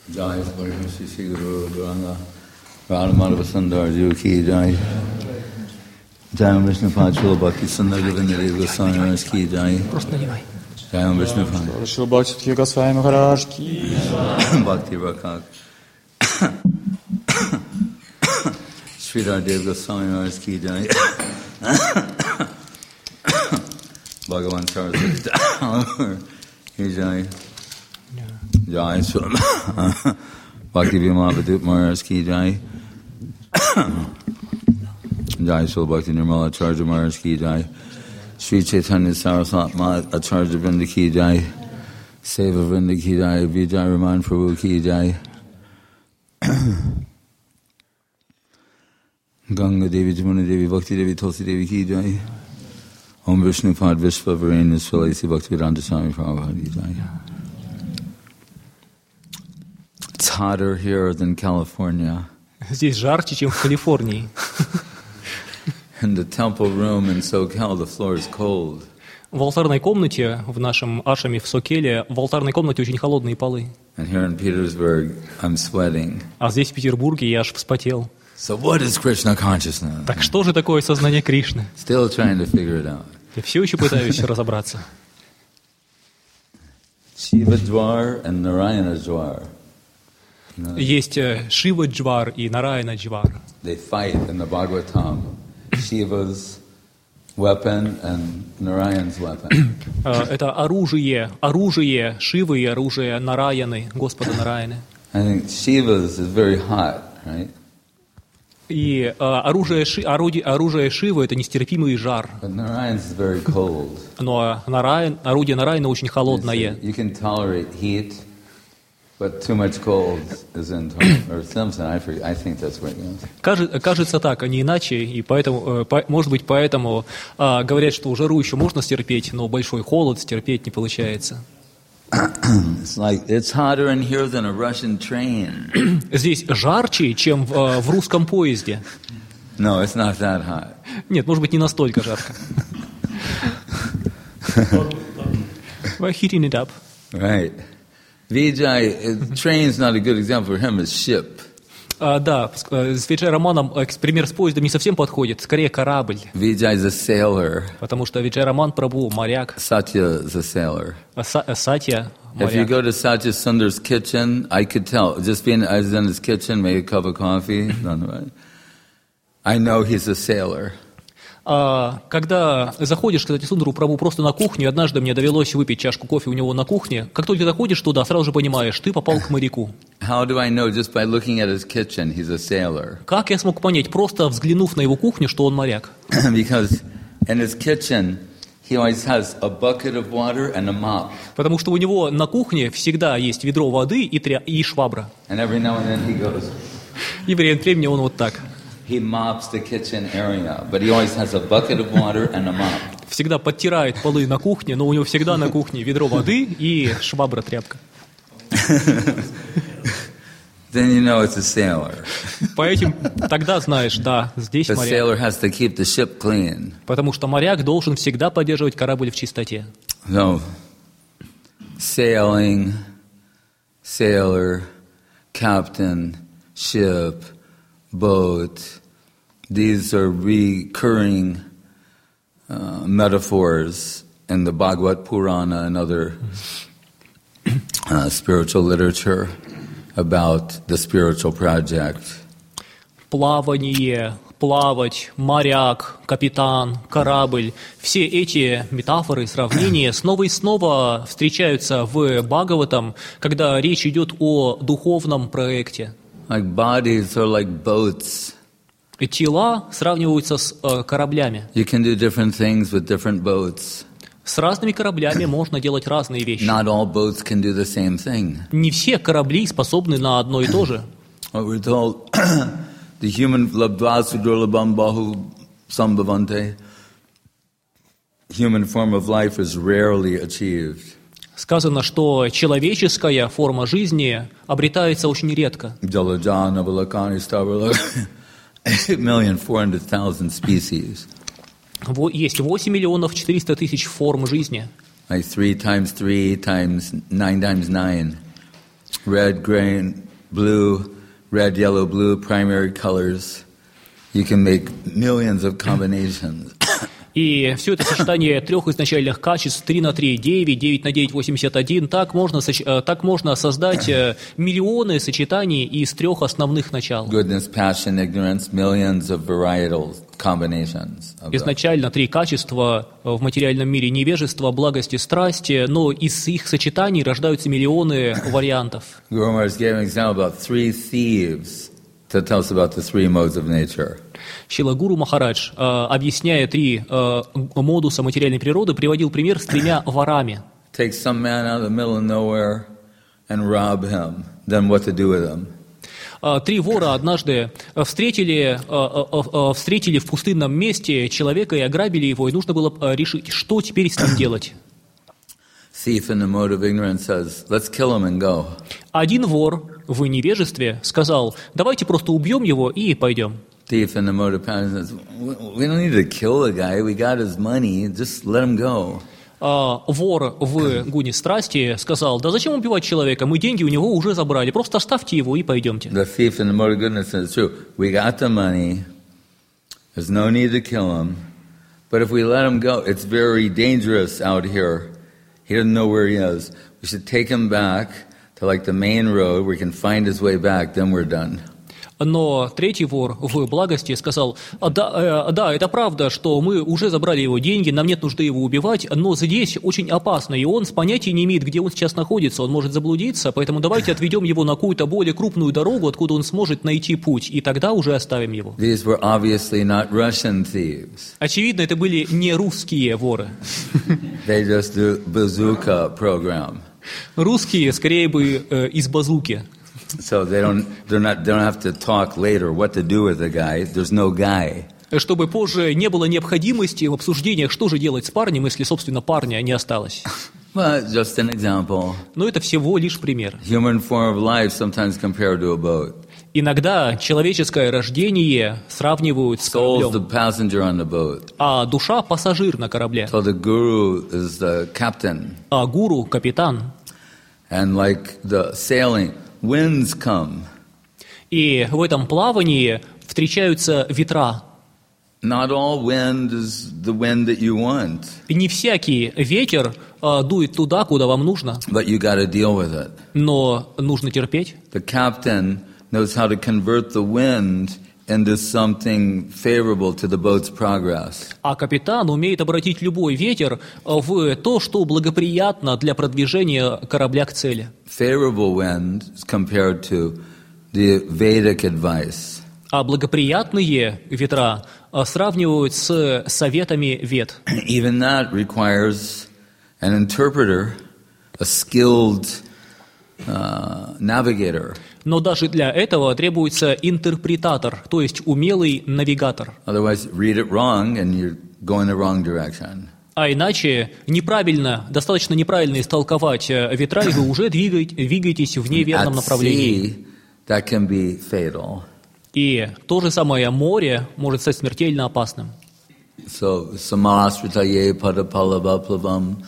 Jai Sri Guru Guranga Radhamadhava Sundar Ji ki jai. Jai Vishnupad Srila Bhakti Sundar Govinda Dev Goswami Maharaj ki jai. Jai Vishnupad Srila Bhakti Goswami Maharaj ki Bhakti Rakak Sridhar Dev Goswami Maharaj ki jai. Bhagavan Saraswati Thakur ki jai. Jai Srila Bhakti Vimalapadup Maharaj ki jai. Jai Srila Bhakti Nirmala Acharya Maharaj ki jai. Sri Chaitanya Saraswati Acharya Vrinda ki jai. Seva Vrinda ki jai. Vijay Raman Prabhu ki jai. Ganga Devi Jamuna Devi Bhakti Devi Tulsi Devi ki jai. Om Vishnupad Vishva Varena Svalasi Bhaktivedanta Swami Prabhupada ki jai. It's hotter here than California. Здесь жарче, чем в Калифорнии. In the temple room in SoCal, the floor is cold. В алтарной комнате, в нашем ашраме в Сокеле, в алтарной комнате очень холодные полы. And here in Petersburg, I'm sweating. А здесь, в Петербурге, я аж вспотел. So what is Krishna consciousness? Так что же такое сознание Кришны? Still trying to figure it out. Я все еще пытаюсь разобраться. Shiva Dwar and Narayana Dwar. Есть Шива Джвар и Нараяна Джвар. They fight in the Bhagavatam. Shiva's weapon and Narayan's weapon. Это оружие Шивы и оружие Нараяны, Господа Нараяны. I think Shiva's is very hot, right? И оружие Шивы — это нестерпимый жар. But Narayan's is very cold. Но орудие Нараяна очень холодное. You can tolerate heat, but too much cold is intolerable. Or something, I think that's what it is. Кажется так, а не иначе, и поэтому, может быть, поэтому говорят, что жару еще можно стерпеть, но большой холод стерпеть не получается. It's like it's hotter in here than a Russian train. Здесь жарче, чем в русском поезде. No, it's not that hot. Нет, может быть, не настолько жарко. We're heating it up. Right. Vijay, train's not a good example for him, it's ship. Да, с Виджай Романом пример с поездом не совсем подходит, скорее корабль. Vijay's a sailor. Потому что Виджай Роман Прабху моряк. Satya is a sailor. Сатья моряк. If you go to Satya Sundar's kitchen, I could tell. Just being, I was in his kitchen, made a cup of coffee. I know he's a sailor. Когда заходишь, кстати, Сундару Прабху просто на кухню, однажды мне довелось выпить чашку кофе у него на кухне, как только ты заходишь туда, сразу же понимаешь, ты попал к моряку. How do I know just by looking at his kitchen he's a sailor? Как я смог понять, просто взглянув на его кухню, что он моряк? Because in his kitchen he always has a bucket of water and a mop. Потому что у него на кухне всегда есть ведро воды и швабра. And every now and then he goes. И время от времени он вот так. He mops the kitchen area, but he always has a bucket of water and a mop. Всегда подтирает полы на кухне, но у него всегда на кухне ведро воды и швабра-тряпка. Then you know it's a sailor. Поэтому тогда знаешь, да, здесь The моряк. sailor has to keep the ship clean. Потому что моряк должен всегда поддерживать корабль в чистоте. No. Sailing, sailor, captain, ship, boat. These are recurring metaphors in the Bhagavad Purana and other spiritual literature about the spiritual project. Плавание, плавать, моряк, капитан, корабль. Все эти метафоры, сравнения снова и снова встречаются в Бхагаватам, когда речь идет о духовном проекте. Like bodies are like boats. Тела сравниваются с кораблями. You can do different things with different boats. С разными кораблями можно делать разные вещи. Not all boats can do the same thing. Не все корабли способны на одно и то же. What we're told, the human labdvasudurlabam bahu sambhavante, human form of life is rarely achieved. Сказано, что человеческая форма жизни обретается очень редко. 8,400,000 species. Есть 8 миллионов 400 тысяч форм жизни. Like 3 times 3 times 9 times 9. red, green, blue, red, yellow, blue, primary colors. You can make millions of combinations. И все это сочетание трех изначальных качеств, 3 на 3, 9, 9 на 9, 81, так можно создать миллионы сочетаний из трех основных начал. Goodness, passion, ignorance, millions of varietal combinations. Изначально три качества в материальном мире: невежество, благость и страсть, но из их сочетаний рождаются миллионы вариантов. Guru Maharaj gave an example about 3 thieves to tell us about the 3 modes of nature. Шрила Гуру Махарадж, объясняя три модуса материальной природы, приводил пример с 3 ворами. Take some man out of the middle of nowhere and rob him. Then what to do with him? 3 вора однажды встретили в пустынном месте человека и ограбили его, и нужно было решить, что теперь с ним делать. Thief in the mode of ignorance says, let's kill him and go. Один вор в невежестве сказал: давайте просто убьем его и пойдем. Thief in the mode of passion says, we don't need to kill the guy, we got his money, just let him go. Вор в гуне страсти сказал: да зачем убивать человека, мы деньги у него уже забрали, просто оставьте его и пойдемте. The thief in the mode of goodness says, true, we got the money, there's no need to kill him, but if we let him go, it's very dangerous out here. He doesn't know where he is. We should take him back to like the main road where he can find his way back, then we're done. Но третий вор в благости сказал: да, это правда, что мы уже забрали его деньги, нам нет нужды его убивать, но здесь очень опасно, и он понятия не имеет, где он сейчас находится, он может заблудиться, поэтому давайте отведем его на какую-то более крупную дорогу, откуда он сможет найти путь, и тогда уже оставим его. These were obviously not Russian thieves. Очевидно, это были не русские воры. They just do bazooka program. Русские скорее бы из базуки. So they don't have to talk later what to do with the guy. There's no guy. Чтобы позже не было необходимости в обсуждениях, что же делать с парнем, если, собственно, парня не осталось. Well, just an example. Но это всего лишь пример. Human form of life sometimes compared to a boat. Иногда человеческое рождение сравнивают с Soul is the кораблем, passenger on the boat. а душа – пассажир на корабле, So the guru is the captain. а гуру – капитан. And like the sailing, winds come. И в этом плавании встречаются ветра. Not all wind is the wind that you want, И не всякий ветер дует туда, куда вам нужно, but you got to deal with it. но нужно терпеть. The captain knows how to convert the wind into something favorable to the boat's progress. А капитан умеет обратить любой ветер в то, что благоприятно для продвижения корабля к цели. Favorable wind is compared to the Vedic advice. А благоприятные ветра сравнивают с советами вед. Even that requires an interpreter, a skilled navigator. Но даже для этого требуется интерпретатор, то есть умелый навигатор. Otherwise, read it wrong and you're going the wrong direction. А иначе достаточно неправильно истолковать ветра, и вы уже двигаетесь в неверном At направлении. sea, that can be fatal. И то же самое море может стать смертельно опасным. So, samasritaye padapalabhaplavam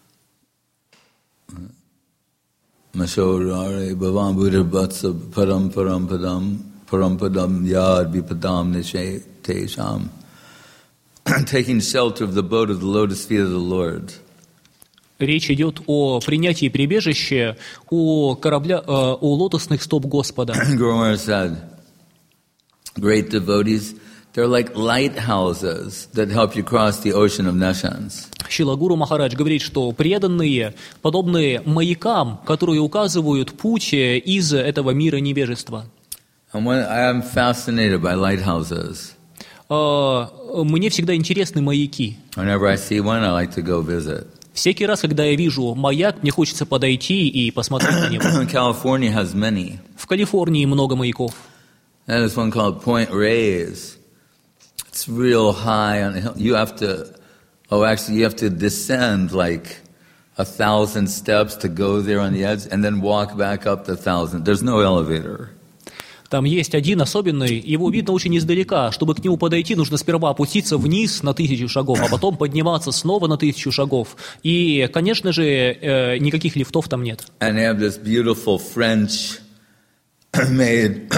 Mashorare bhavam buddha vatsa param padam yad vipadam nishe tesham. Taking shelter of the boat of the lotus feet of the Lord. Речь идет о принятии прибежища у лотосных стоп Господа. Guru Maharaj said, great devotees, they're like lighthouses that help you cross the ocean of nations. Шрила Гуру Махарадж говорит, что преданные подобны маякам, которые указывают путь из этого мира невежества. And when I am fascinated by lighthouses. Мне всегда интересны маяки. Whenever I see one, I like to go visit. Всякий раз, когда я вижу маяк, мне хочется подойти и посмотреть на него. California has many. В Калифорнии много маяков. And there's one called Point Reyes. It's real high on the hill. You have to descend like 1,000 steps to go there on the edge and then walk back up the 1,000. There's no elevator. Там есть один особенный, его видно очень издалека. Чтобы к нему подойти, нужно сперва опуститься вниз на 1000 шагов, а потом подниматься снова на 1000 шагов. И, конечно же, никаких лифтов там нет. And they have this beautiful French made,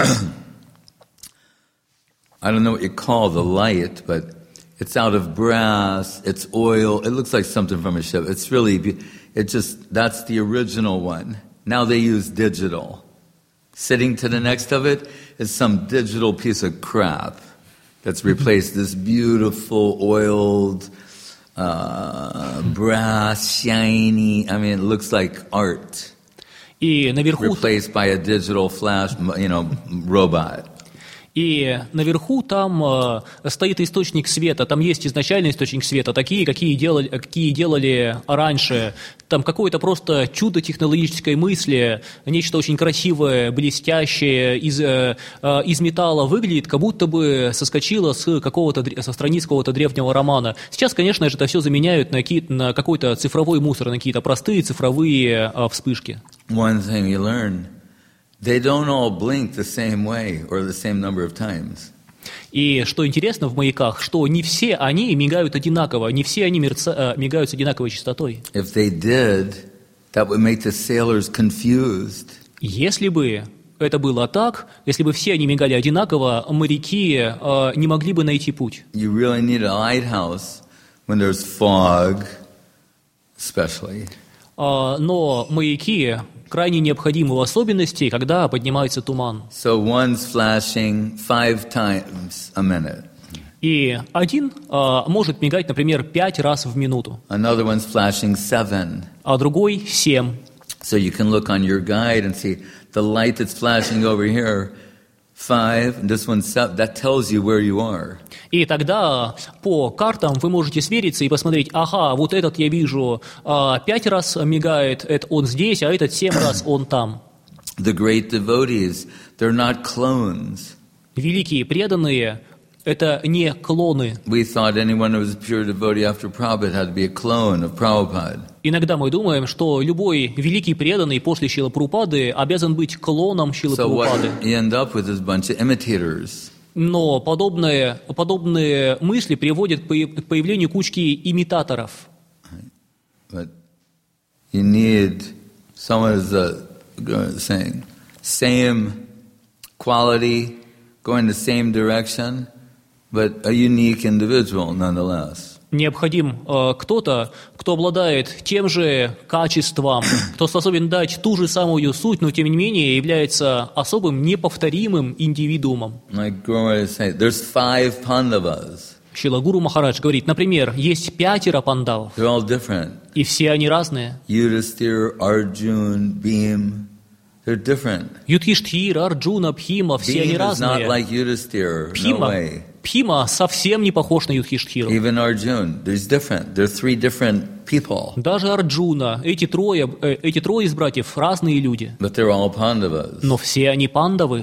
I don't know what you call the light, but it's out of brass, it's oil, it looks like something from a ship. It's really, that's the original one. Now they use digital. Sitting to the next of it is some digital piece of crap that's replaced this beautiful oiled brass, shiny, I mean, it looks like art. И наверху... Replaced by a digital flash, robot. И наверху там стоит источник света, там есть изначальный источник света, такие, какие делали раньше. Там какое-то просто чудо технологической мысли, нечто очень красивое, блестящее, из металла выглядит, как будто бы соскочило со страниц какого-то древнего романа. Сейчас, конечно же, это все заменяют на какой-то цифровой мусор, на какие-то простые цифровые вспышки. One thing you learn. They don't all blink the same way or the same number of times. И что интересно в маяках, что не все они мигают одинаково, не все они мигают с одинаковой частотой. If they did, that would make the sailors confused. Если бы это было так, если бы все они мигали одинаково, моряки не могли бы найти путь. You really need a lighthouse when there's fog, especially. Но маяки крайне необходимы в особенности, когда поднимается туман. So one's flashing 5 times a minute. И один может мигать, например, 5 раз в минуту. Another one's flashing 7. А другой 7. So you can look on your guide and see the light that's flashing over here, 5, and this one's 7. That tells you where you are. И тогда по картам вы можете свериться и посмотреть, ага, вот этот я вижу 5 раз мигает, это он здесь, а этот 7 раз он там. The great devotees, they're not clones. Великие преданные – это не клоны. We thought anyone who was a pure devotee after Prabhupada had to be a clone of Prabhupada. Иногда мы думаем, что любой великий преданный после Шрилы Прабхупады обязан быть клоном Шрилы Прабхупады. So what you end up with is a bunch of imitators. Но подобные мысли приводят к появлению кучки имитаторов. But you need someone who's saying same quality, going the same direction, but a unique individual nonetheless. Необходим кто-то, кто обладает тем же качеством, кто способен дать ту же самую суть, но тем не менее является особым, неповторимым индивидуумом. Like Guru said, there's 5 Pandavas. Шрила Гуру Махарадж говорит, например, есть 5 пандавов, They're all different. и все они разные. Yudhisthira, Arjun, Bhim, they're different. Юдхиштхира, Арджуна, Бхима, все они Bhim is not разные. like Yudhisthira, no way. Бхима совсем не похож на Юдхиштхиру. Even Arjun, there's different. They're 3 different people. Даже Арджуна, эти трое из братьев разные люди. But they're all Pandavas. Но все они пандавы.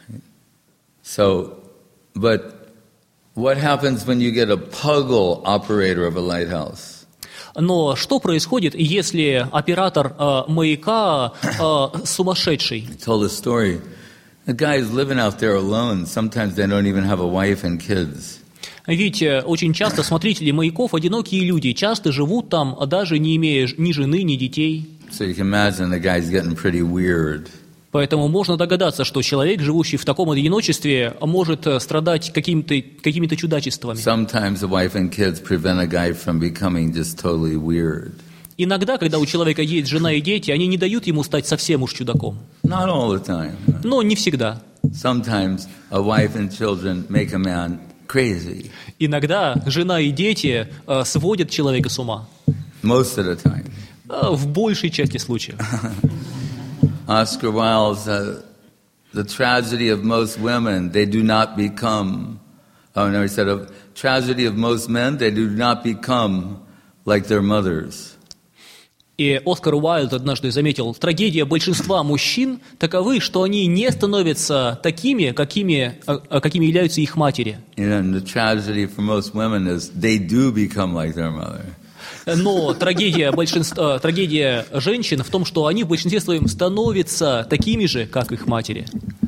So, but what happens when you get a puggle operator of a lighthouse? Но что происходит, если оператор маяка сумасшедший? I told a story. The guy is living out there alone. Sometimes they don't even have a wife and kids. Ведь очень часто смотрители маяков одинокие люди, часто живут там, даже не имея ни жены, ни детей. So you can imagine the guy's getting pretty weird. Поэтому можно догадаться, что человек, живущий в таком одиночестве, может страдать какими-то чудачествами. Sometimes the wife and kids prevent a guy from becoming just totally weird. Иногда, когда у человека есть жена и дети, они не дают ему стать совсем уж чудаком. Not all the time. Но не всегда. Sometimes a wife and children make a man crazy. Иногда жена и дети сводят человека с ума. Most of the time. В большей части случаев. Oscar Wilde said, the tragedy of most women, they do not become, he said, the tragedy of most men, they do not become like their mothers. И Оскар Уайльд однажды заметил, трагедия большинства мужчин таковы, что они не становятся такими, какими являются их матери. And the tragedy for most women is they do become like their mother. Но трагедия женщин в том, что они в большинстве своем становятся такими же, как их матери.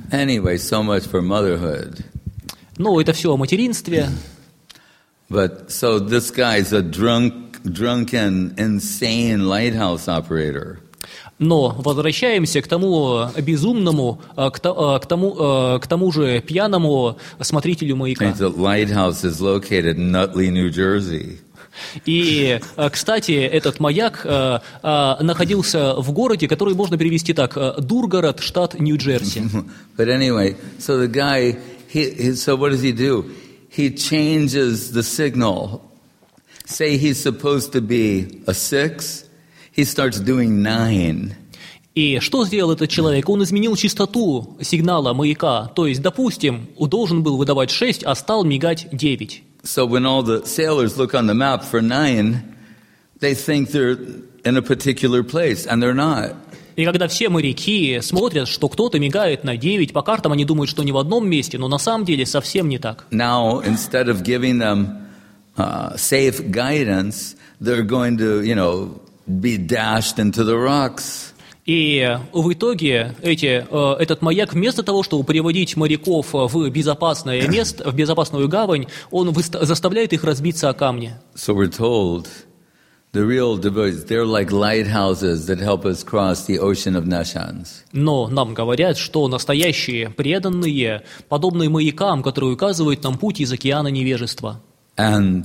Anyway, so much for motherhood. Ну, это все о материнстве. But so this guy's a drunken, insane lighthouse operator. Но возвращаемся к тому безумному, к тому же пьяному смотрителю маяка. The lighthouse is located in Nutley, New Jersey. И, кстати, этот маяк находился в городе, который можно перевести так: Дургород, штат Нью-Джерси. But anyway, so the guy, so what does he do? He changes the signal. Say he's supposed to be a 6, he starts doing 9. И что сделал этот человек? Он изменил частоту сигнала маяка. То есть, допустим, он должен был выдавать 6, а стал мигать 9. So when all the sailors look on the map for 9, they think they're in a particular place, and they're not. И когда все моряки смотрят, что кто-то мигает на 9, по картам они думают, что не в одном месте, но на самом деле совсем не так. Now, instead of giving them safe guidance, they're going to, be dashed into the rocks. И в итоге этот маяк, вместо того, чтобы приводить моряков в безопасное место, в безопасную гавань, он заставляет их разбиться о камни. So we're told the real devotees, they're like lighthouses that help us cross the ocean of nations. Но нам говорят, что настоящие преданные подобны маякам, которые указывают нам путь из океана невежества. And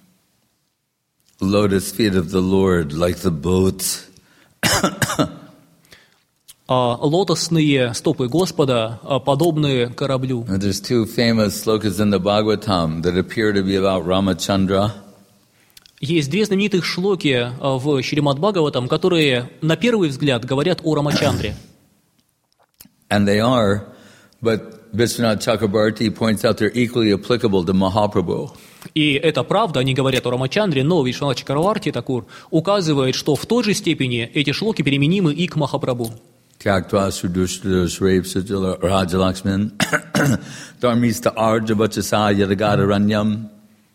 lotus feet of the Lord, like the boat. Лотосные стопы Господа подобны кораблю. There's two famous slokas in the Bhagavatam that appear to be about Ramachandra. Есть две знаменитых шлоки в Шримад Бхагаватам, которые на первый взгляд говорят о Рамачандре. And they are, but Vishwanath Chakrabarti points out they're equally applicable to Mahaprabhu. И это правда, они говорят о Рамачандре, но Вишванат Чакраварти Такур указывает, что в той же степени эти шлоки применимы и к Махапрабху. Tyaktva Sudhushta Shrevsajala Rajalakshman Dharmista Arjavachasa Yadagararanyam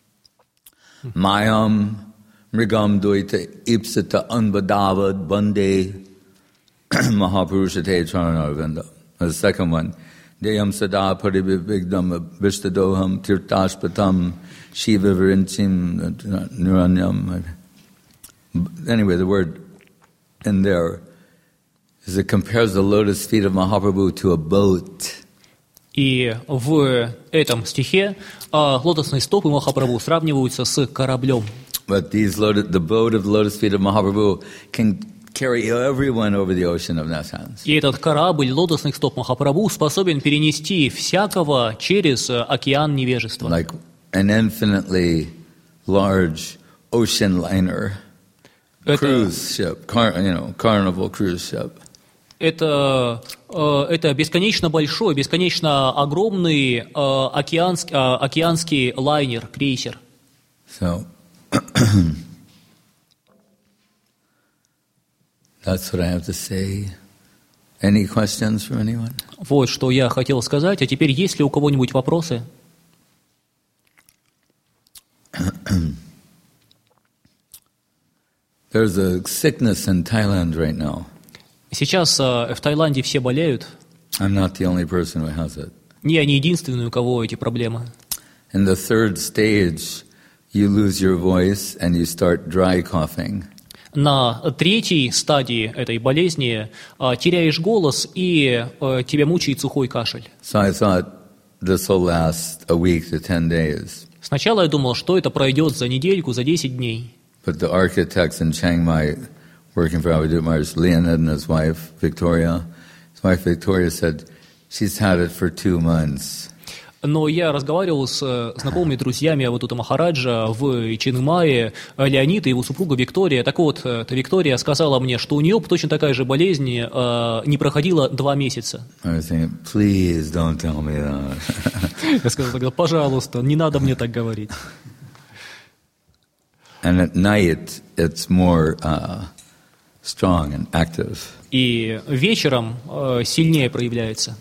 Mayam Mrigam Duita Ipsita Anbadavad Bande Mahapurushate Charanarvinda. The second one, Deyam Sada Paribigdam Vishtadoham Tirtashpatam Shiva Virinchim Niranyam. Anyway, the word in there is it compares the lotus feet of Mahaprabhu to a boat. И в этом стихе лотосные стопы Махапрабху сравниваются с кораблем. But the boat of the lotus feet of Mahaprabhu can carry everyone over the ocean of nations. И этот корабль лотосных стоп Махапрабху способен перенести всякого через океан невежества. Like an infinitely large ocean liner, cruise ship, carnival cruise ship. Это бесконечно большой, бесконечно огромный океанский лайнер, крейсер. So, that's what I have to say. Any questions from anyone? Вот что я хотел сказать. А теперь, есть ли у кого-нибудь вопросы? There's a sickness in Thailand right now. Сейчас в Таиланде все болеют. I'm not the only person who has it. Не я не единственный, у кого эти проблемы. In the third stage, you lose your voice and you start dry coughing. На третьей стадии этой болезни теряешь голос, и тебя мучает сухой кашель. So I thought this will last a week to 10 days. Сначала я думал, что это пройдет за недельку, за 10 дней. But the architects in Chiang Mai working for Abhidhamma Maharaj, Leonid and his wife Victoria said she's had it for 2 months. Но я разговаривал с знакомыми друзьями Аватута Махараджа в Чингмае, Леонид и его супруга Виктория. Так вот, эта Виктория сказала мне, что у нее точно такая же болезнь не проходила 2 месяца. I was thinking, please don't tell me that. Я сказал тогда, пожалуйста, не надо мне так говорить. And at night it's more strong and active. И вечером сильнее проявляется.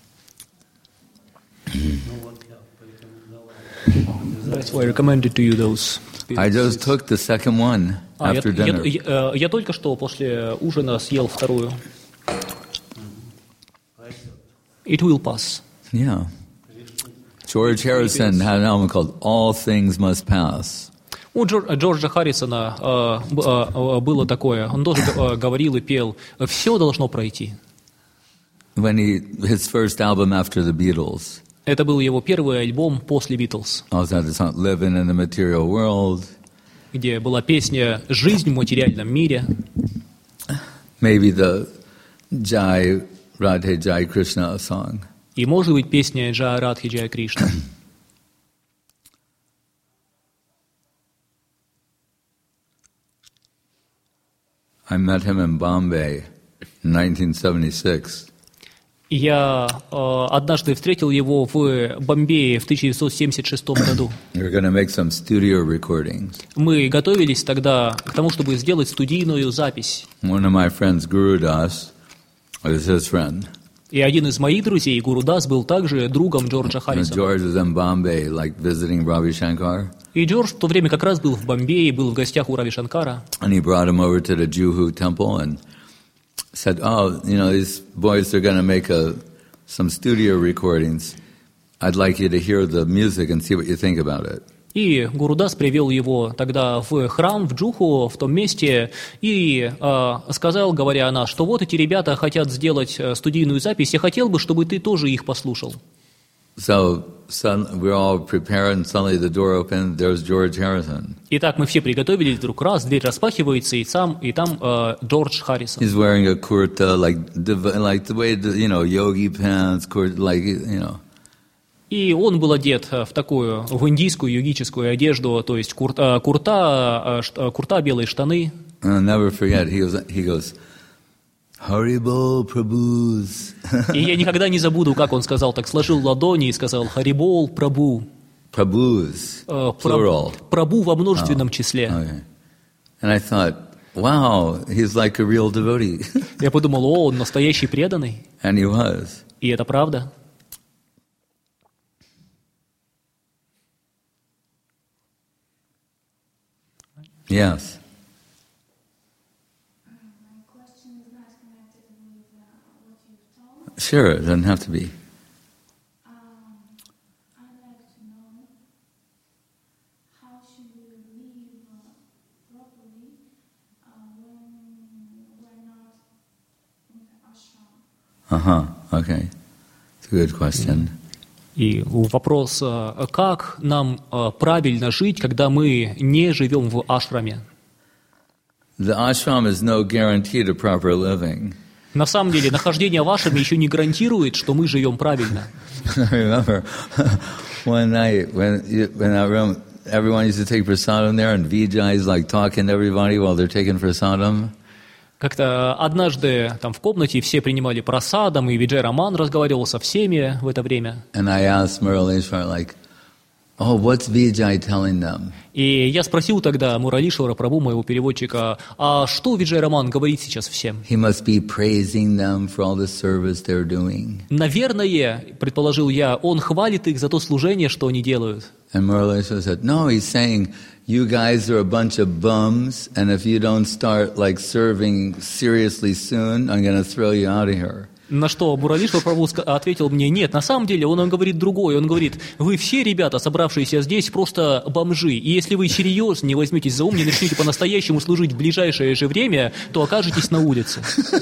That's why I recommended to you those. I just took the second one after dinner. Я только что после ужина съел вторую. It will pass. Yeah. George Harrison had an album called All Things Must Pass. У Джорджа Харрисона было такое, он тоже говорил и пел, все должно пройти. His first album after the Beatles. Это был его первый альбом после Beatles. Also had the song Living in the Material World. Где была песня «Жизнь в материальном мире». Maybe the Jai Radhe Jai Krishna song. И, может быть, песня «Джай Радхи Джай Кришна». I met him in Bombay in 1976. Я однажды встретил его в Бомбее в 1976 году. We were going to make some studio recordings. Мы готовились тогда к тому, чтобы сделать студийную запись. One of my friends, Guru Das, was his friend. И один из моих друзей, Гуру Дас, был также другом Джорджа Харрисона. George was in Bombay, like visiting Ravi Shankar. И Джордж в то время как раз был в Бомбее, был в гостях у Рави Шанкара. And he brought him over to the Juhu temple and said, "Oh, you know, these boys are going to make some studio recordings. I'd like you to hear the music and see what you think about it." И Гуру Дас привел его тогда в храм, в Джуху, в том месте, и сказал, говоря о нас, что вот эти ребята хотят сделать студийную запись, я хотел бы, чтобы ты тоже их послушал. So we're all prepared, and suddenly the door opened. There's George Harrison. Итак, мы все приготовились, вдруг раз, дверь распахивается, и там Джордж Харрисон. He's wearing a kurta, like the way yogi pants, like И он был одет в такую, в индийскую йогическую одежду, то есть курта, белые штаны. I'll never forget. He goes, Haribol Prabhus. И я никогда не забуду, как он сказал, так сложил ладони и сказал Харибол Прабху. Prabhus, plural. Прабху во множественном числе. Okay. And I thought, wow, he's like a real devotee. Я подумал, он настоящий преданный. And he was. И это правда. Yes. Sure, it doesn't have to be. I'd like to know how should we live properly when we're not in the ashram. Okay. It's a good question. И вопрос, как нам правильно жить, когда мы не живем в ашраме? The ashram is no guarantee to proper living. На самом деле, нахождение в ашраме еще не гарантирует, что мы живем правильно. I remember one night when everyone used to take prasadam there, and Vijay is like talking to everybody while they're taking prasadam. Как-то однажды там в комнате все принимали прасадам, и Виджай Раман разговаривал со всеми в это время. And I asked Muralishwar, like, oh, what's Vijay telling them? И я спросил тогда Муралишвара Прабху, моего переводчика, а что Виджай Раман говорит сейчас всем? He must be praising them for all the service they're doing. Наверное, предположил я, он хвалит их за то служение, что они делают. And Muralishwar said, no, he's saying, you guys are a bunch of bums, and if you don't start like serving seriously soon, I'm going to throw you out of here. На что Муралишвар Прабху ответил мне, нет, на самом деле он говорит другое. Он говорит, вы все ребята, собравшиеся здесь, просто бомжи. И если вы серьезно не возьметесь за ум, не начнете по-настоящему служить в ближайшее же время, то окажетесь на улице.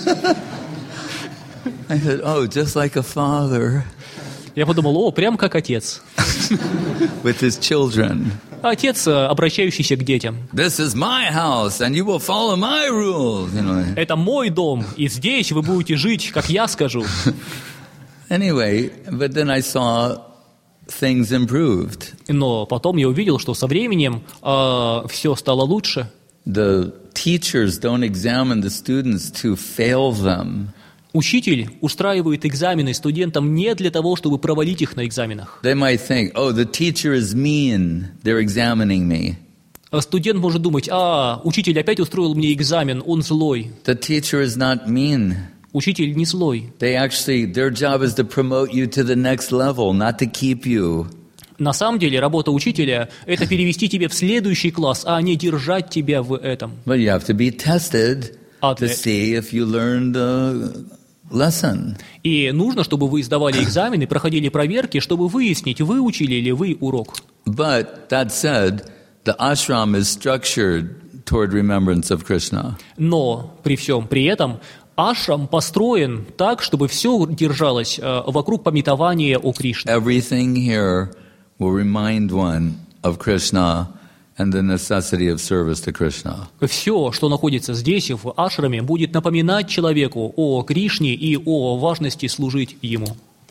I said, oh, just like a father. Я подумал, прям как отец. With his children. Отец, обращающийся к детям. This is my house, and you will follow my rules. Это мой дом, и здесь вы будете жить, как я скажу. Anyway, but then I saw things improved. Но потом я увидел, что со временем все стало лучше. The teachers don't examine the students to fail them. Учитель устраивает экзамены студентам не для того, чтобы провалить их на экзаменах. They might think, oh, the teacher is mean, they're examining me. Студент может думать, учитель опять устроил мне экзамен, он злой. The teacher is not mean. Учитель не злой. Their job is to promote you to the next level, not to keep you. На самом деле, работа учителя – это перевести тебя в следующий класс, а не держать тебя в этом. But you have to be tested to see if you learned lesson. И нужно, чтобы вы сдавали экзамены, проходили проверки, чтобы выяснить, выучили ли вы урок. But that said, the ashram is structured toward remembrance of Krishna. Но при всем при этом ашрам построен так, чтобы все держалось вокруг памятования о Кришне. Everything here will remind one of Krishna and the necessity of service to Krishna. Все, что находится здесь, в ашраме, будет напоминать человеку о Кришне и о важности служить ему.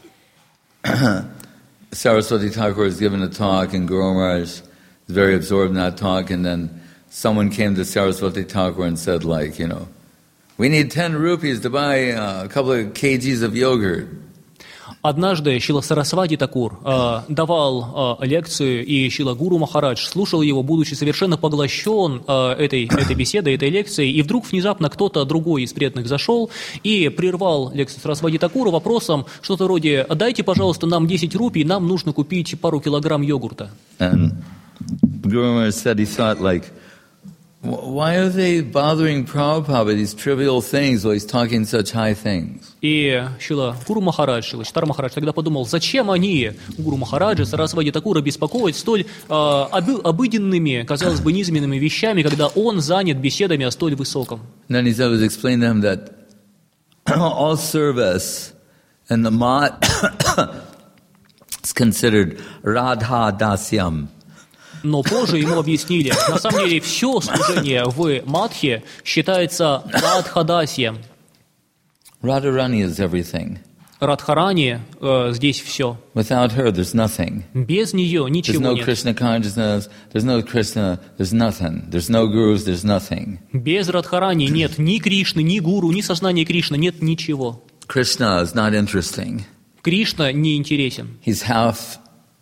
Saraswati Thakur has given a talk, and Guru Maharaj is very absorbed in that talk, and then someone came to Saraswati Thakur and said, like, we need 10 rupees to buy a couple of kgs of yogurt. Однажды Шрила Сарасвати Такур давал лекцию, и Шрила Гуру Махарадж слушал его, будучи совершенно поглощен этой беседой, этой лекцией, и вдруг внезапно кто-то другой из преданных зашел и прервал лекцию Сарасвати Такура вопросом, что-то вроде «дайте, пожалуйста, нам 10 рупий, нам нужно купить пару килограмм йогурта». And Guru Maharaj said he thought, like, why are they bothering Prabhupada with these trivial things while he's talking such high things? И Шрила Гуру Махарадж, Шрила Читара Махарадж тогда подумал, зачем они, Гуру Махараджа, Сарасвати Такура, беспокоить столь обыденными, казалось бы, низменными вещами, когда он занят беседами о столь высоком. And then he said, was explain to him that all service in the mat is considered Radha Dasyam. Но позже ему объяснили, на самом деле все служение в Мадхе считается Радхадасьем. Radharani is everything. Радхарани здесь все. Without her, there's nothing. Без нее There's ничего no нет. Krishna consciousness, there's no Krishna, there's nothing. There's no gurus, there's nothing. Без Радхарани нет ни Кришны, ни Гуру, ни сознания Кришны, нет ничего. Krishna is not interesting. Кришна не интересен. He's half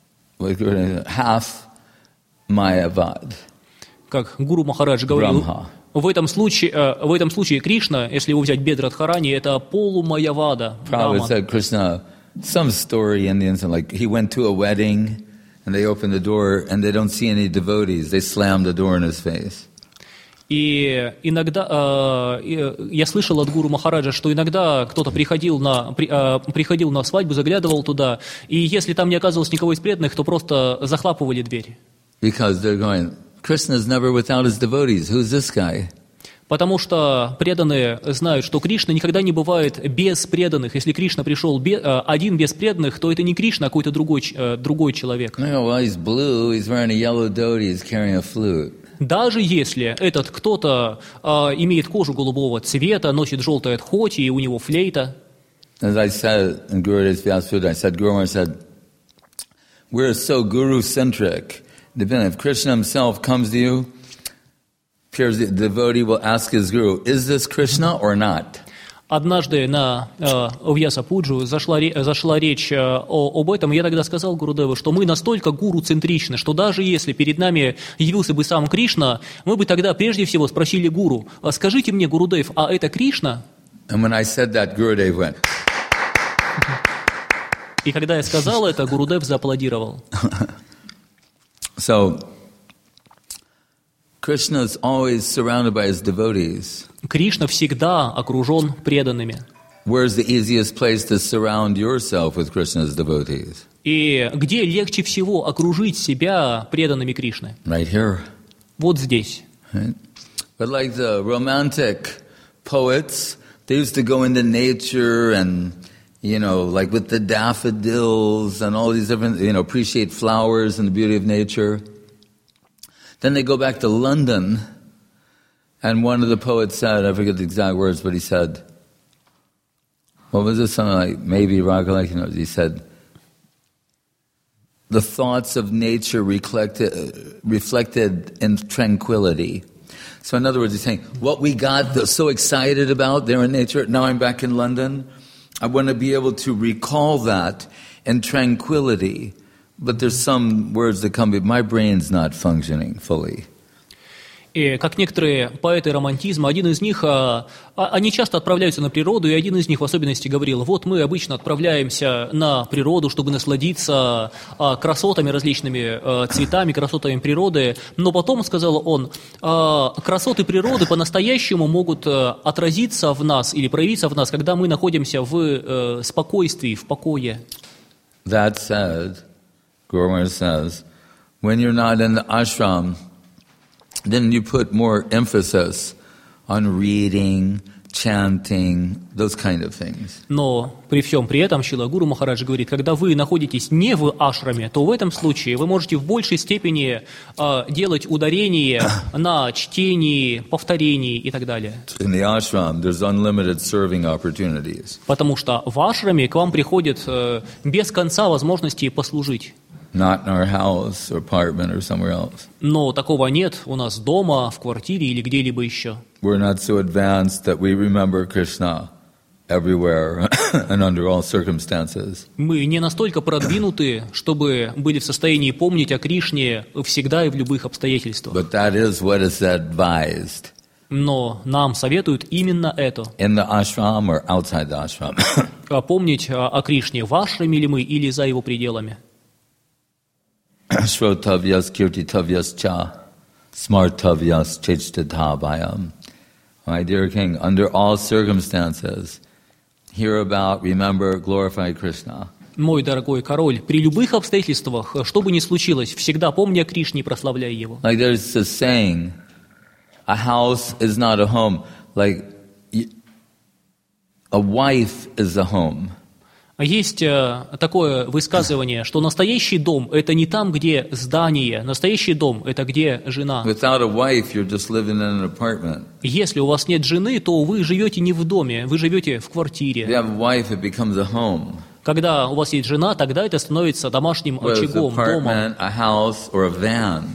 Mayavad. Как Гуру Махарадж говорил, Брахма. в этом случае Кришна, если его взять без Радхарани, это полумаявада. Prabhupada said Krishna, some story Indians, like he went to a wedding and they opened the door and they don't see any devotees. They slammed the door in his face. И иногда я слышал от Гуру Махараджа, что иногда кто-то приходил на свадьбу, заглядывал туда, и если там не оказывалось никого из преданных, то просто захлапывали дверь. Because they're going, Krishna's never without his devotees. Who's this guy? Потому что преданные знают, что Кришна никогда не бывает без преданных. Если Кришна пришел один без преданных, то это не Кришна, а какой-то другой человек. No, well, he's blue, he's wearing a yellow dhoti, he's carrying a flute. Даже если этот кто-то имеет кожу голубого цвета, носит желтое тхоти, и у него флейта. As I said in Gurudev's Vyasudha, I said, Guru Maharaj said, we're so guru-centric. If Krishna himself comes to you, the devotee will ask his guru, is this Krishna or not? Однажды на Вьяса-пуджу зашла речь об этом, и я тогда сказал Гурудеву, что мы настолько гуру-центричны, что даже если перед нами явился бы сам Кришна, мы бы тогда прежде всего спросили гуру, скажите мне, Гурудев, а это Кришна? And when I said that, Gurudev went. И когда я сказал это, Гурудев зааплодировал. So, Krishna is always surrounded by his devotees. Кришна всегда окружен преданными. Where's the easiest place to surround yourself with Krishna's devotees? И где легче всего окружить себя преданными Кришны? Right here. Вот здесь. Right? But like the romantic poets, they used to go into nature and, like with the daffodils and all these different, appreciate flowers and the beauty of nature. Then they go back to London, and one of the poets said, I forget the exact words, but he said, what was it? Something like, maybe Ragalek, he said, the thoughts of nature reflected in tranquility. So in other words, he's saying, what we got so excited about there in nature, now I'm back in London, I want to be able to recall that in tranquility. But there's some words that come, my brain's not functioning fully. И как некоторые поэты романтизма, один из них, они часто отправляются на природу, и один из них в особенности говорил: вот мы обычно отправляемся на природу, чтобы насладиться красотами различными, цветами, красотами природы, но потом, сказал он, красоты природы по-настоящему могут отразиться в нас или проявиться в нас, когда мы находимся в спокойствии, в покое. That said, Guru Maharaj says, when you're not in the ashram, then you put more emphasis on reading, chanting, those kind of things. Но при всем при этом Шрила Гуру Махарадж говорит, когда вы находитесь не в ашраме, то в этом случае вы можете в большей степени делать ударение на чтении, повторении и так далее. In the ashram, there's unlimited serving opportunities. Потому что в ашраме к вам приходит без конца возможности послужить. Not in our house or apartment or somewhere else. Но такого нет у нас дома, в квартире или где-либо еще. We're not so advanced that we remember Krishna everywhere and under all circumstances. Мы не настолько продвинуты, чтобы были в состоянии помнить о Кришне всегда и в любых обстоятельствах. But that is what is advised. Но нам советуют именно это. In the ashram or outside the ashram. Помнить о Кришне в ашраме ли мы или за его пределами. Shrotavyas kirtitavyas cha smartavyas chechtatavayam. My dear King, under all circumstances, hear about, remember, glorify Krishna. Мой дорогой король, при любых обстоятельствах, что бы ни случилось, всегда помни о Кришне и прославляй его. Like there's a saying, a house is not a home. Like a wife is a home. Есть такое высказывание, что настоящий дом – это не там, где здание, настоящий дом – это где жена. Without a wife, you're just living in an apartment. Если у вас нет жены, то вы живете не в доме, вы живете в If you квартире. have a wife, it becomes a home. Когда у вас есть жена, тогда это становится домашним Whether it's an очагом, домом. apartment, a house, or a van.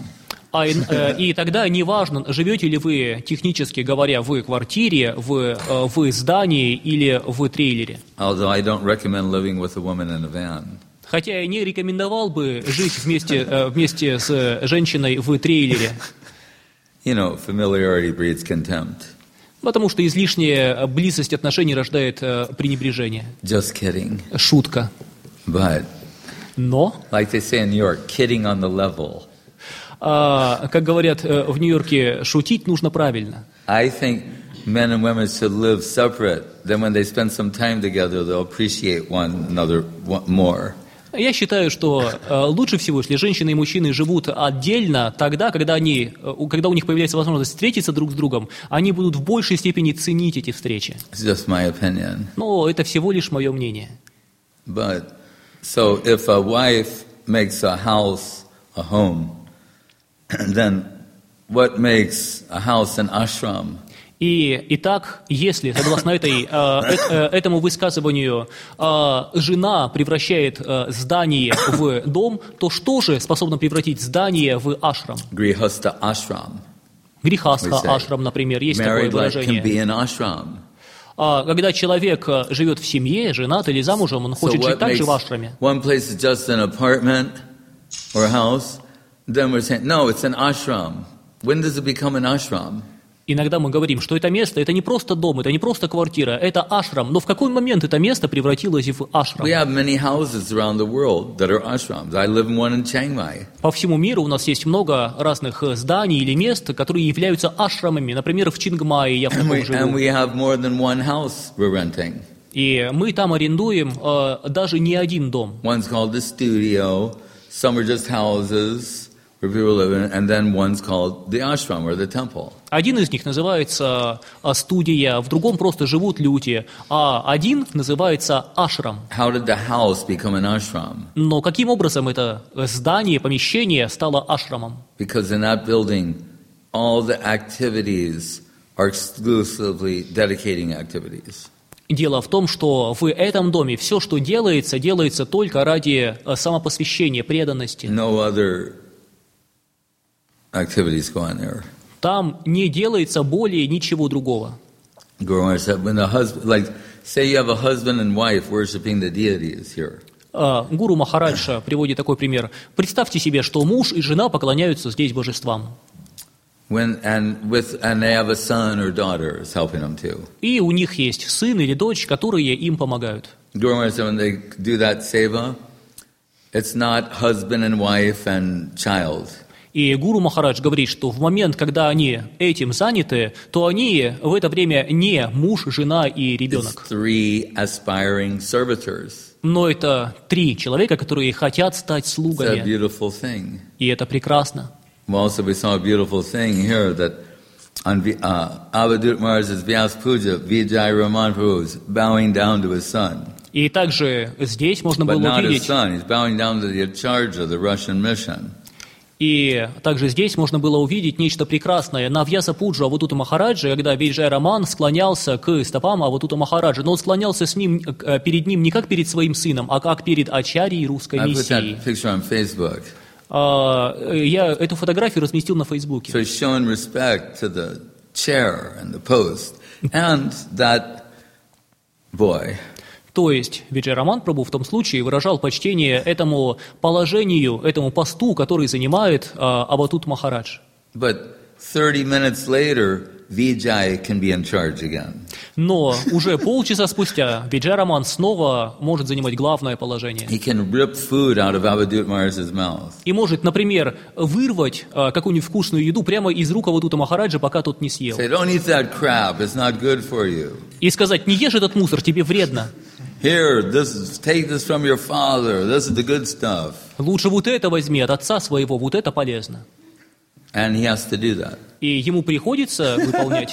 И тогда неважно, живете ли вы, технически говоря, в квартире, в здании или в трейлере. Although I don't recommend living with a woman in a van. Хотя я не рекомендовал бы жить вместе с женщиной в трейлере. You know, familiarity breeds contempt. Потому что излишняя близость отношений рождает пренебрежение. Just kidding. Шутка. But, Но, like they say in New York, kidding on the level. как говорят в Нью-Йорке, шутить нужно правильно. I think men and women should live separate. Then when they spend some time together, they'll appreciate one another more. Я считаю, что лучше всего, если женщины и мужчины живут отдельно, тогда, когда у них появляется возможность встретиться друг с другом, они будут в большей степени ценить эти встречи. It's just my opinion. Но это всего лишь мое мнение. But, so if a wife makes a house a home, then what makes a house an ashram? Итак, если, согласно этому высказыванию, жена превращает здание в дом, то что же способно превратить здание в ашрам? Grihastha ashram. Грихастха ашрам, например, есть такое Married life can be выражение. an ashram. Когда человек живет в семье, женат или замужем, он хочет жить также в ашраме. One place is just an apartment or a house, then we're saying, no, it's an ashram. When does it become an ashram? Иногда мы говорим, что это место, это не просто дом, это не просто квартира, это ашрам. Но в какой момент это место превратилось в ашрам? We have many houses around the world that are ashrams. I live in one in Chiang Mai. По всему миру у нас есть много разных зданий или мест, которые являются ашрамами. Например, в Чингмае я в таком And живу. we have more than one house we're renting. И мы там арендуем даже не один дом. One's called the studio, some are just houses where people live in, and then one's called the ashram or the temple. Один из них называется студия, в другом просто живут люди, а один называется ашрам. How did the house become an ashram? Но каким образом это здание, помещение стало ашрамом? Because in that building, all the activities are exclusively dedicating activities. Дело в том, что в этом доме все, что делается, делается только ради самопосвящения, преданности. No other activities go on there. Там не делается более ничего другого. Guru Maharaj said, when the husband, like, say you have a husband and wife worshiping the deities here. Гуру Махарадж приводит такой пример. Представьте себе, что муж и жена поклоняются здесь божествам. And they have a son or daughter is helping them too. И у них есть сын или дочь, которые им помогают. Guru Maharaj said when they do that seva, it's not husband and wife and child. И Гуру Махарадж говорит, что в момент, когда они этим заняты, то они в это время не муж, жена и It's ребенок. 3 aspiring servitors. Но это 3 человека, которые хотят стать It's a слугами. beautiful thing. И это прекрасно. Also, we saw a beautiful thing here that on Avadut Maharaj's Vyas Puja, Vijay Raman Prabhu is bowing down to his son. И также здесь можно But было not his увидеть, son. He's bowing down to the charge of the Russian mission. и также здесь можно было увидеть нечто прекрасное. На Вьяса Пуджу Аватута Махараджа, когда Виджай Раман склонялся к стопам Аватута Махараджа, но он склонялся перед ним не как перед своим сыном, а как перед ачарьей русской I put миссией. that picture on Facebook. Я эту фотографию разместил на Фейсбуке. So he's showing respect to the chair and the post and that boy. То есть Виджай Раман Прабху в том случае выражал почтение этому положению, этому посту, который занимает Аватут Махарадж. But 30 minutes later, Vijay can be in charge again. Но уже полчаса спустя Виджай Раман снова может занимать главное положение. He can rip food out of Avadut Maharaj's mouth. И может, например, вырвать какую-нибудь вкусную еду прямо из рук Аватута Махараджа, пока тот не съел. Say, don't eat that crap, it's not good for you. И сказать: не ешь этот мусор, тебе вредно. Here, take this from your father, this is the good stuff. Лучше вот это возьми от отца своего, вот это полезно. And he has to do that. И ему приходится выполнять.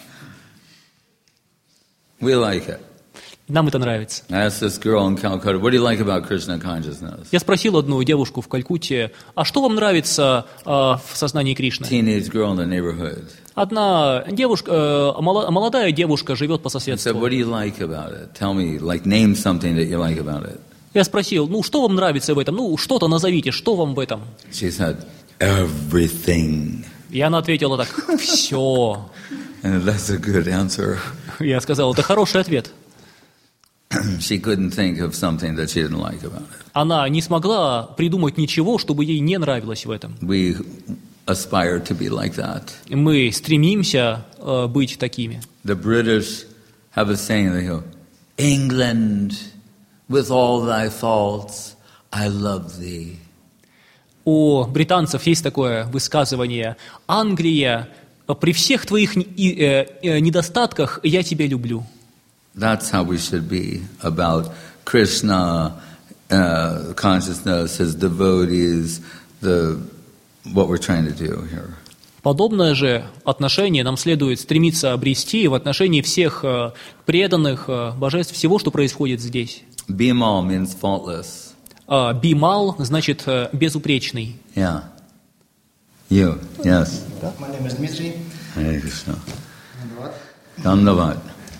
We like it. Нам это нравится. I asked this girl in Calcutta, what do you like about Krishna consciousness? Я спросил одну девушку в Калькутте: а что вам нравится в сознании Кришны? Teenage girl in the neighborhood. Одна девушка, молодая девушка живет по I said, соседству. what do you like about it? Tell me, name something that you like about it. Я спросил: ну, что вам нравится в этом? Ну, что-то назовите, что вам в этом? She said, everything. И она ответила так: все. And that's a good answer. Я сказал: это хороший ответ. She couldn't think of something that she didn't like about it. Она не смогла придумать ничего, чтобы ей не нравилось в этом. We aspire to be like that. Мы стремимся быть такими. The British have a saying, they go, England, with all thy faults, I love thee. У британцев есть такое высказывание: Англия, при всех твоих недостатках я тебя люблю. That's how we should be about Krishna consciousness, his devotees, what we're trying to do here. Подобное же отношение нам следует стремиться обрести в отношении всех преданных божеств, всего, что происходит здесь. Bimal means faultless. Бимал значит безупречный. Yeah. You, yes. My name is Dmitry. Hare Krishna. Dhanavad.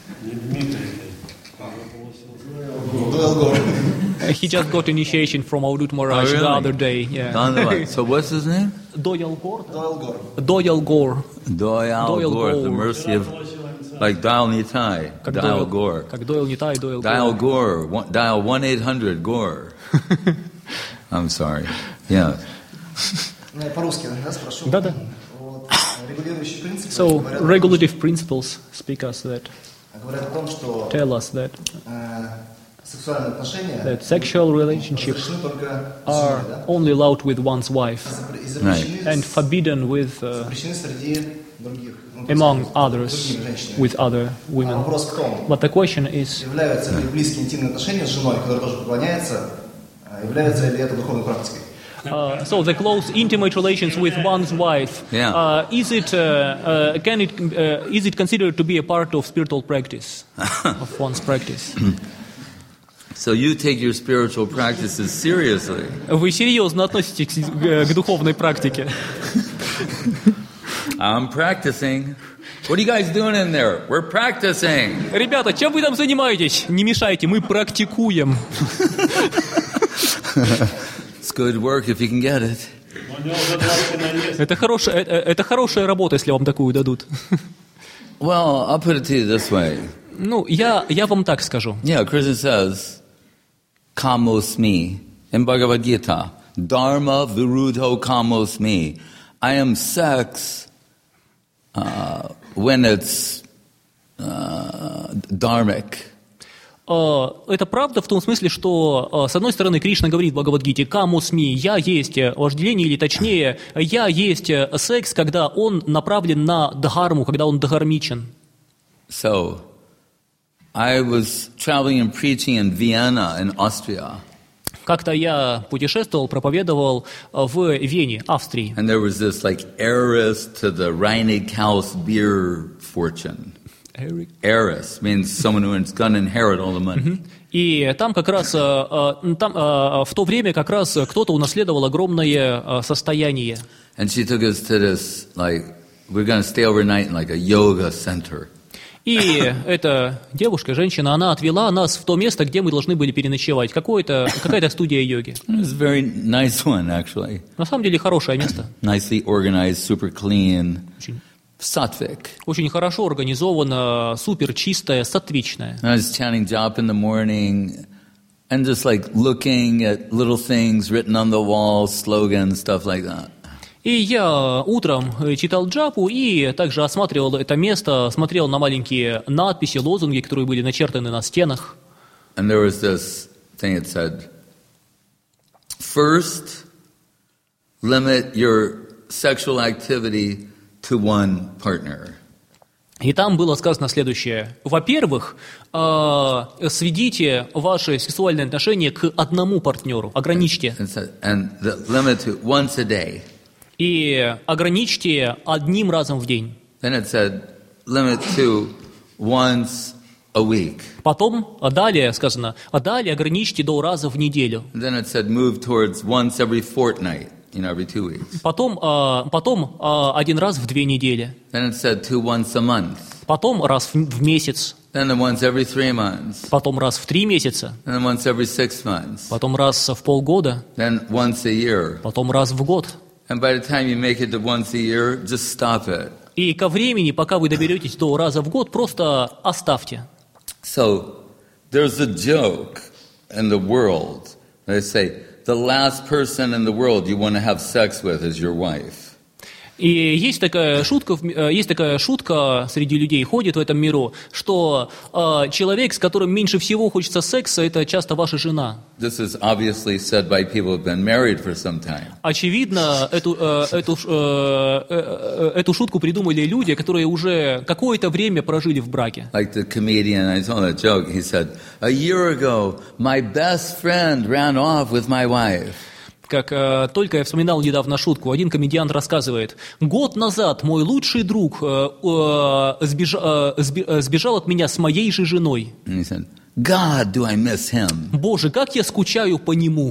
He just got initiation from Avadut Maharaj the other day. Yeah. Dhanavad. So what's his name? Doyal Gaur. Doyal Gaur, the mercy of, like Dial Nitai, Dial Gaur. Как Дойл Нитай, Дойл Dial Гор. Gaur, dial 1-800 Gaur. I'm sorry. Yeah. По-русски, да, спрошу? Да-да. Вот, регулирующие принципы So, regulative principles speak us that, говорят о том, что tell us that сексуальные отношения sexual relationships разрешены только с are женой, да? only allowed with one's wife И запрещены, and forbidden with, запрещены среди других, among others, другими женщинами. with other А women. вопрос в том, But the question is, являются ли близкие интимные отношения с женой, которая тоже поклоняется, является ли это духовной практикой? so the close intimate relations with one's wife, Yeah. is it considered to be a part of spiritual practice, of one's practice? So you take your spiritual practices seriously. Вы серьезно относитесь к духовной практике? I'm practicing. What are you guys doing in there? We're practicing. Ребята, чем вы там занимаетесь? Не мешайте, мы практикуем. It's good work if you can get it. Это хорошая работа, если вам такую дадут. Well, I'll put it to you this way. Ну, я вам так скажу. Yeah, Krishna says, Kamosmi in Bhagavad Gita. Dharma virudho kamosmi. I am sex when it's dharmic. Это правда в том смысле, что, с одной стороны, Кришна говорит в Бхагавад-гите «камосми», «я есть вожделение», или точнее, «я есть секс», когда он направлен на дхарму, когда он дхармичен. So, I was traveling and preaching in Vienna, in Austria. Как-то я путешествовал, проповедовал в Вене, Австрии. And there was this like heiress to the Reinighaus beer fortune. Heiress means someone who's going to inherit all the money. И там как раз, в то время как раз кто-то унаследовал огромное состояние. And she took us to this, like, we're going to stay overnight in like a yoga center. И эта девушка, женщина, она отвела нас в то место, где мы должны были переночевать. Какая-то студия йоги. It was a very nice one, actually. На самом деле хорошее место. Nicely organized, super clean. Sattvic. Очень хорошо организовано, супер чистое, саттвичное. I was chanting japa in the morning and just like looking at little things written on the wall, slogans, stuff like that. И я утром читал джапу и также осматривал это место, смотрел на маленькие надписи, лозунги, которые были начертаны на стенах. And there was this thing that said, first, limit your sexual activity to one partner. И там было сказано следующее. Во-первых, сведите ваши сексуальные отношения к одному партнеру, ограничьте. And limit to once a day. И ограничьте одним разом в день. Then it said, limit to once a week. Потом, далее сказано, далее ограничьте до раза в неделю. And then it said, move towards once every fortnight, every 2 weeks. Потом один раз в 2 недели. Then it said to once a month. Потом раз в месяц. Then once every 3 months. Потом раз в 3 месяца. Then once every 6 months. Потом раз в полгода. Then once a year. Потом раз в год. And by the time you make it to once a year, just stop it. И ко времени, пока вы доберетесь до раза в год, просто оставьте. So, there's a joke in the world. They say, the last person in the world you want to have sex with is your wife. И есть такая шутка среди людей, ходит в этом миру, что человек, с которым меньше всего хочется секса, это часто ваша жена. This is obviously said by people who've been married for some time. Очевидно, эту шутку придумали люди, которые уже какое-то время прожили в браке. Like the comedian, I told that joke, he said, a year ago, my best friend ran off with my wife. Как только я вспоминал недавно шутку, один комедиант рассказывает, год назад мой лучший друг сбежал от меня с моей же женой. And he said, God, do I miss him? Боже, как я скучаю по нему.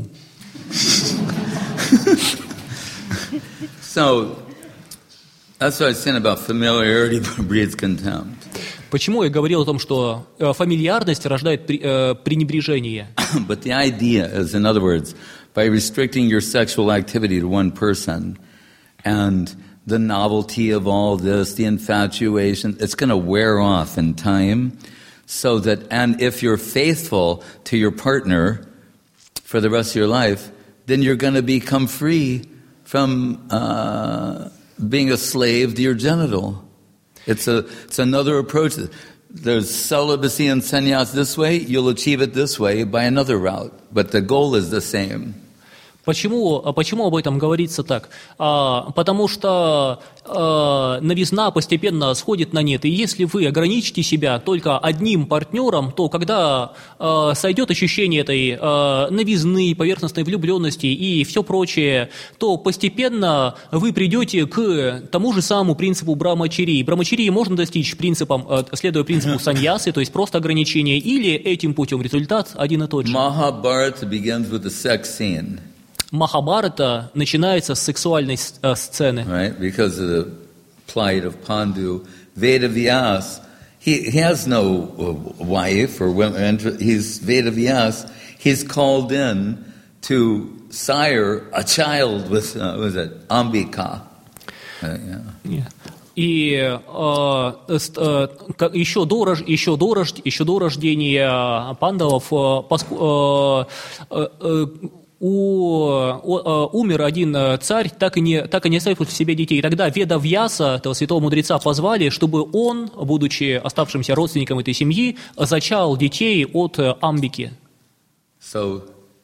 So, that's what I was saying about familiarity breeds contempt. Почему я говорил о том, что фамильярность рождает пренебрежение? But the idea is, in other words, by restricting your sexual activity to one person and the novelty of all this, the infatuation, it's going to wear off in time so that, and if you're faithful to your partner for the rest of your life, then you're going to become free from being a slave to your genital. It's another approach. There's celibacy and sannyas this way, you'll achieve it this way by another route, but the goal is the same. Почему об этом говорится так? Потому что новизна постепенно сходит на нет. И если вы ограничите себя только одним партнером, то когда сойдет ощущение этой новизны, поверхностной влюбленности и все прочее, то постепенно вы придете к тому же самому принципу брамачарии. Брамачарии можно достичь следуя принципу саньясы, то есть просто ограничения, или этим путем. Результат один и тот же. Mahabharata begins with the sex scene. Махабхарата начинается с сексуальной сцены. Right? Because of the plight of Pandu, Vedavyas, he has no wife or women. He's Vedavyas. He's called in to sire a child with, Ambika. И еще до рождения пандавов умер один царь, так и не оставив после себя детей. И тогда Ведавьяса, этого святого мудреца, позвали, чтобы он, будучи оставшимся родственником этой семьи, зачал детей от Амбики. So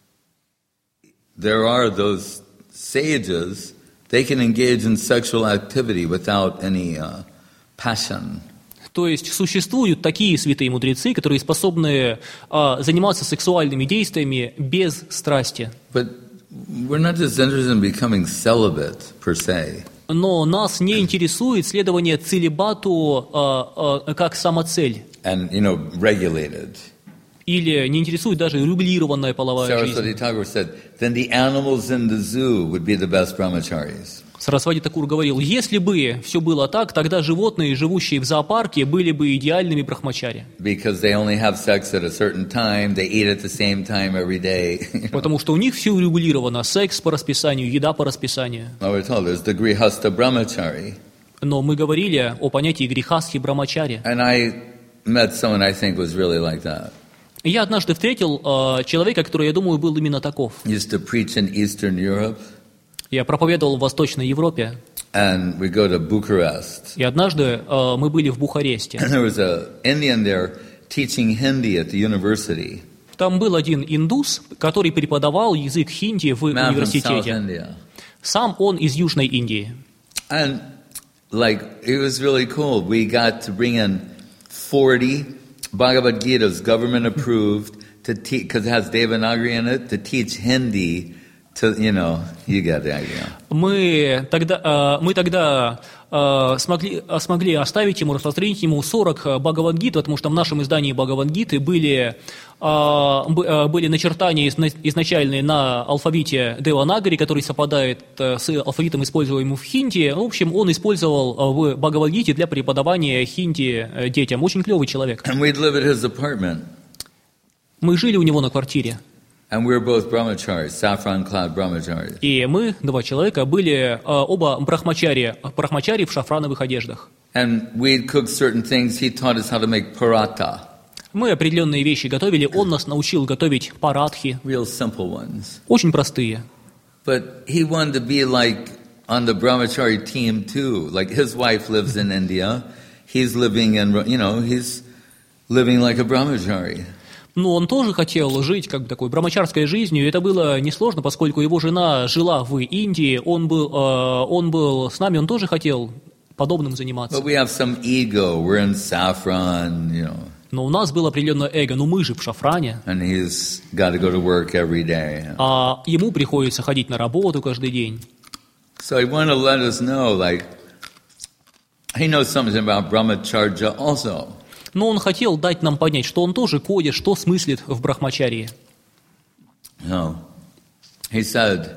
there are those sages, they can engage in sexual activity without any passion. То есть существуют такие святые мудрецы, которые способны заниматься сексуальными действиями без страсти. But we're not just interested in becoming celibate per se. Но нас не интересует следование целибату как самоцель. And, regulated. Или не интересует даже регулированная половая жизнь. Saraswati Thakur said, then the animals in the zoo would be the best brahmacharis. Сарасвати Такур говорил, если бы все было так, тогда животные, живущие в зоопарке, были бы идеальными брахмачари. Потому что у них все урегулировано. Секс по расписанию, еда по расписанию. Но мы говорили о понятии грихастхи брамачари. Я однажды встретил человека, который, я думаю, был именно таков. Я проповедовал в Восточной Европе. And we go to Bucharest. И однажды мы были в Бухаресте. And there was an Indian there teaching Hindi at the university. Там был один индус, который преподавал язык хинди в университете. Сам он из Южной Индии. And it was really cool. We got to bring in 40 Bhagavad Gitas, government approved, to teach, because it has Devanagari in it, to teach Hindi. You get the idea. Мы тогда смогли оставить ему, распространить ему 40 Бхагавад-гит, потому что в нашем издании Бхагавад-гиты были начертания изначальные на алфавите Деванагари, который совпадает с алфавитом, используемым в хинди. В общем, он использовал в Бхагавад-гите для преподавания хинди детям. Очень клевый человек. And we'd live at his apartment. Мы жили у него на квартире. And we were both brahmacharis, saffron clad brahmacharis. И мы, два человека, были оба брахмачари в шафрановых одеждах. And we'd cook certain things. He taught us how to make paratha. Мы определенные вещи готовили. Он нас научил готовить паратхи. Real simple ones. Очень простые. But he wanted to be like on the brahmachari team too. Like his wife lives in India. He's living in, he's living like a brahmachari. Но он тоже хотел жить как бы такой брамачарской жизнью, и это было несложно, поскольку его жена жила в Индии, он был с нами, он тоже хотел подобным заниматься. But we have some ego. We're in saffron, Но у нас было определенное эго, но мы же в шафране. And he's got to go to work every day. А ему приходится ходить на работу каждый день. So he wanted to let us know, he knows something about brahmacharya also. Но он хотел дать нам понять, что он тоже кое-что смыслит в брахмачарии. No. He said,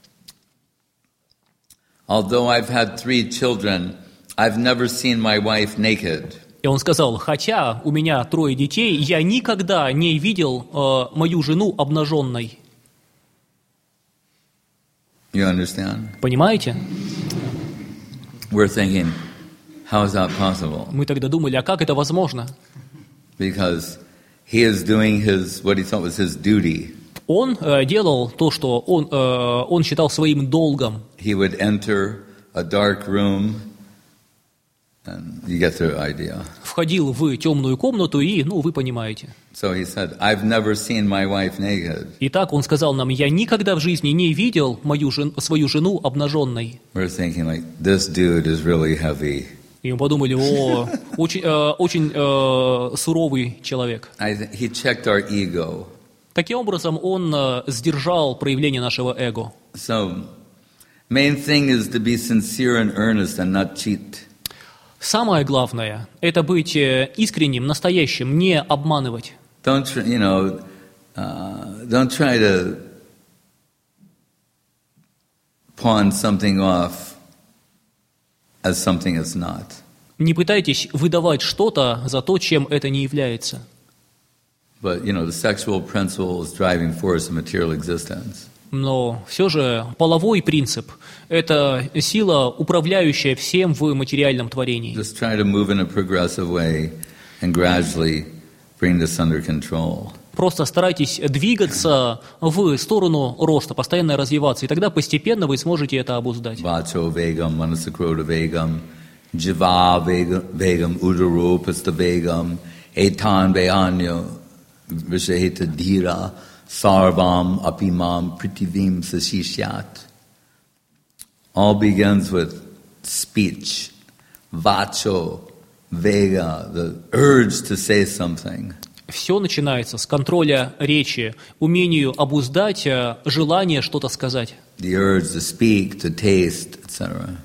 although I've had 3 children, I've never seen my wife naked. И он сказал, хотя у меня 3 детей, я никогда не видел мою жену обнаженной. You understand? Понимаете? We're thinking, how is that possible? Мы тогда думали, а как это возможно? Because he is doing what he thought was his duty. Он делал то, что он считал своим долгом. He would enter a dark room, and you get the idea. Входил в темную комнату и, вы понимаете. So he said, I've never seen my wife naked. Итак, он сказал нам, я никогда в жизни не видел свою жену обнаженной. We're thinking this dude is really heavy. И мы подумали, очень суровый человек. He checked our ego. Таким образом, он сдержал проявление нашего эго. So, main thing is to be sincere and earnest and not cheat. Самое главное – это быть искренним, настоящим, не обманывать. Don't try to pawn something off as something it's not. Не пытайтесь выдавать что-то за то, чем это не является. But, the sexual principle is driving force of material existence. Но все же половой принцип – это сила, управляющая всем в материальном творении. Just try to move in a progressive way and gradually bring this under control. Просто старайтесь двигаться в сторону роста, постоянно развиваться, и тогда постепенно вы сможете это обуздать. Vacho vegam, manasakroda vegam, jiva vegam, udaropasta vegam, etan veanyo, vishahita dhira, sarvam apimam pritivim sashishyat. All begins with speech, vacho, vega, the urge to say something. Все начинается с контроля речи, умению обуздать желание что-то сказать. The urge to speak, to taste, etc.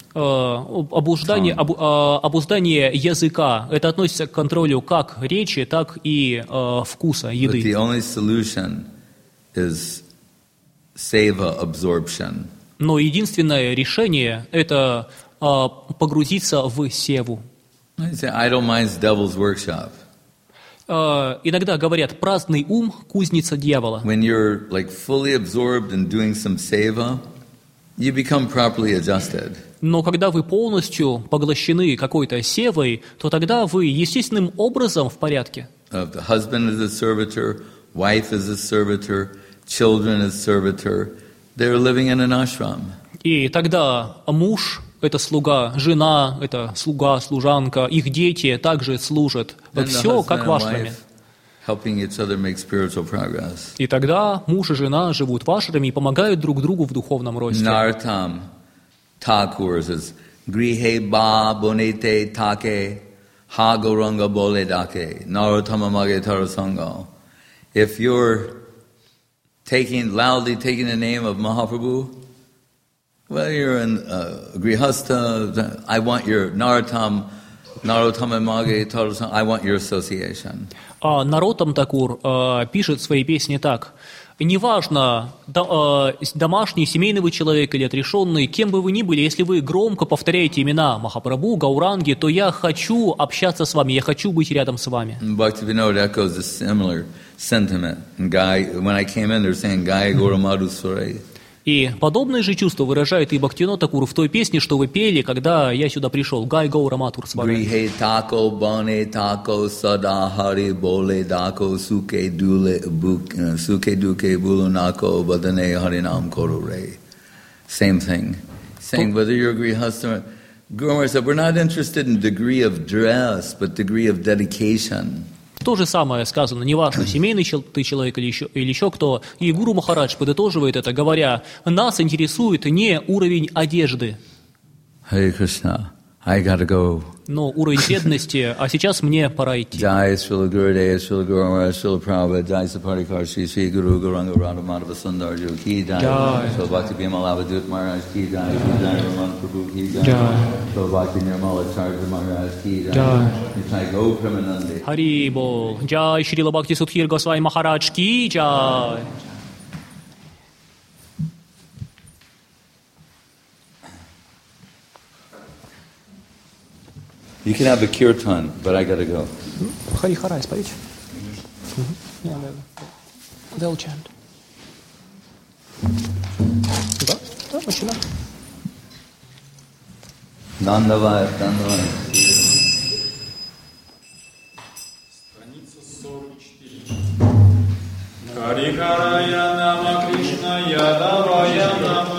Обуздание языка. Это относится к контролю как речи, так и вкуса, But еды. the only solution is seva absorption. Но единственное решение – это погрузиться в севу. I say idle mind's devil's workshop. Иногда говорят «праздный ум – кузница дьявола». When you're like fully absorbed in doing some seva, you become properly adjusted. Но когда вы полностью поглощены какой-то севой, то тогда вы естественным образом в порядке. The husband is a servitor, wife is a servitor, children is servitor. They're living in an ashram. И тогда муж – это слуга, жена – это слуга, служанка, их дети также служат. Then the Все как в husband and ашраме. wife helping each other make spiritual progress. И тогда муж и жена живут в ашраме и помогают друг другу в духовном росте. Narottam Thakur says, Grihe ba bonete take ha goranga bole dake Narottama mage tarasango. If you're loudly taking the name of Mahaprabhu, well, you're in Grihastha, I want your Narottama mage tarasango, I want your association. Нароттам Такур пишет в своей песне так. Неважно, домашний, семейный вы человек или отрешенный, кем бы вы ни были, если вы громко повторяете имена Махапрабху, Гауранги, то я хочу общаться с вами, я хочу быть рядом с вами. Bhaktivinoda echoes a similar sentiment. And when I came in, they're saying Gaya Gauramadu Surai. И подобное же чувство выражает и Бхактивинода Такур в той песне, что вы пели, когда я сюда пришел. Гай Гаура Матур с вами. Grihe tako bane tako sada hari bole dako suke duke bulunako badane harinam korore. Same thing. Saying whether you're a grihastha. Guru Maharaj said, we're not interested in degree of dress, but degree of dedication. То же самое сказано, неважно, семейный ты человек или еще кто. И Гуру Махарадж подытоживает это, говоря, нас интересует не уровень одежды, Hare Krishna, I gotta go. но уровень преданности, а сейчас мне пора идти. Jai Srila Gurudev, Srila Guru Maharaj, Srila Prabhupada, Jai Saparikar, Sri Guru Gauranga Radha Madhava Sundar Ji ki Jai, Srila Bhakti Bhimala Avadut Maharaj ki Jai, Jai Raman Prabhu ki Jai, Srila Bhakti Nirmala Charja Maharaj ki Jai, Nitai Go Pramanandi. Хари Бол, Джай Шрила Бхакти Судхир Госвами Махарадж ки Джай. You can have a kirtan, but I gotta go. Хари Харай, споете? They'll chant. Да, мужчина. Dandavad, Dandavad. Страница 44. Харихарая нама Кришна Ядавая нама